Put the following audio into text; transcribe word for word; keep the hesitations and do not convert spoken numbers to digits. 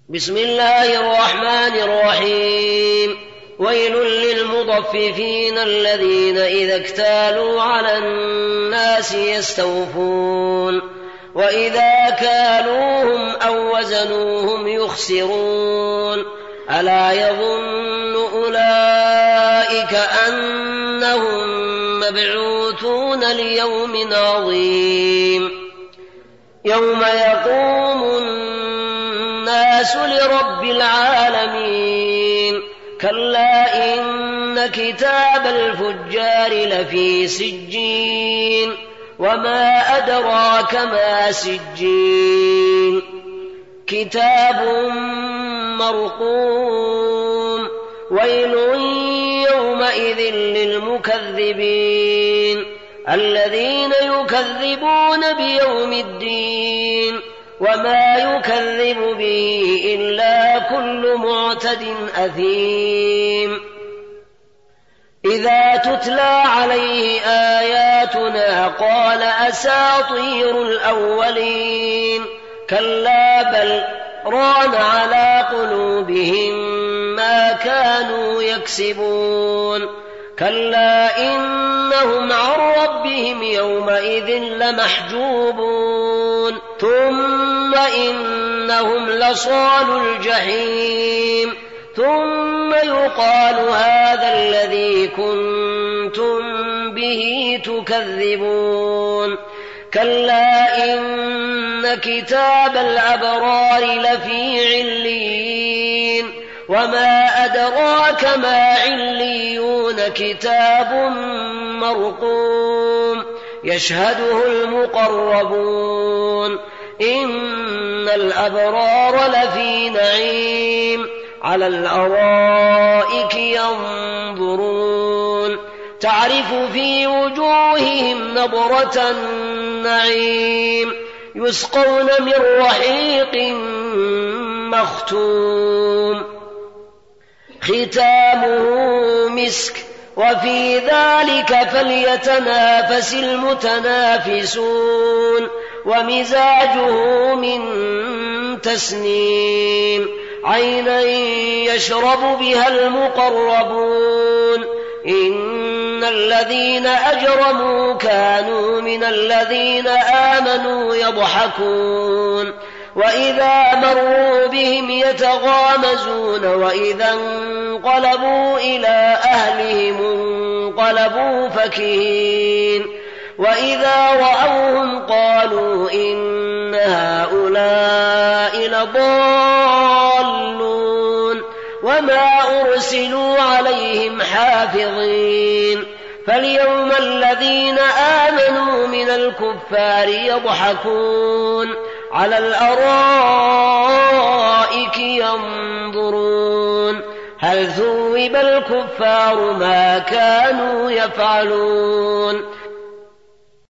بسم الله الرحمن الرحيم. ويل للمطففين الذين إذا اكتالوا على الناس يستوفون وإذا كالوهم أو وزنوهم يخسرون ألا يظن أولئك أنهم مبعوثون ليوم عظيم يوم يقوم الناس لرب العالمين كلا إن كتاب الفجار لفي سجين وما أدراك ما سجين كتاب مرقوم ويل يومئذ للمكذبين الذين يكذبون بيوم الدين وما يكذب به إلا كل معتد أثيم إذا تتلى عليه آياتنا قال أساطير الأولين كلا بل ران على قلوبهم ما كانوا يكسبون كلا إنهم عن ربهم يومئذ لمحجوبون ثم إنهم لصالو الجحيم ثم يقال هذا الذي كنتم به تكذبون كلا إن كتاب الأبرار لفي عليين وما أدراك ما عليون كتاب مرقوم يشهده المقربون إن الأبرار لفي نعيم على الأرائك ينظرون تعرف في وجوههم نضرة النعيم يسقون من رحيق مختوم ختامه مسك وفي ذلك فليتنافس المتنافسون ومزاجه من تسنيم عينا يشرب بها المقربون إن الذين أجرموا كانوا من الذين آمنوا يضحكون وإذا مروا بهم يتغامزون وإذا انقلبوا إلى أهلهم انقلبوا فكهين وإذا رأوهم قالوا إن هؤلاء لضالون وما أرسلوا عليهم حافظين فاليوم الذين آمنوا من الكفار يضحكون على الأرائك ينظرون هل ثوب الكفار ما كانوا يفعلون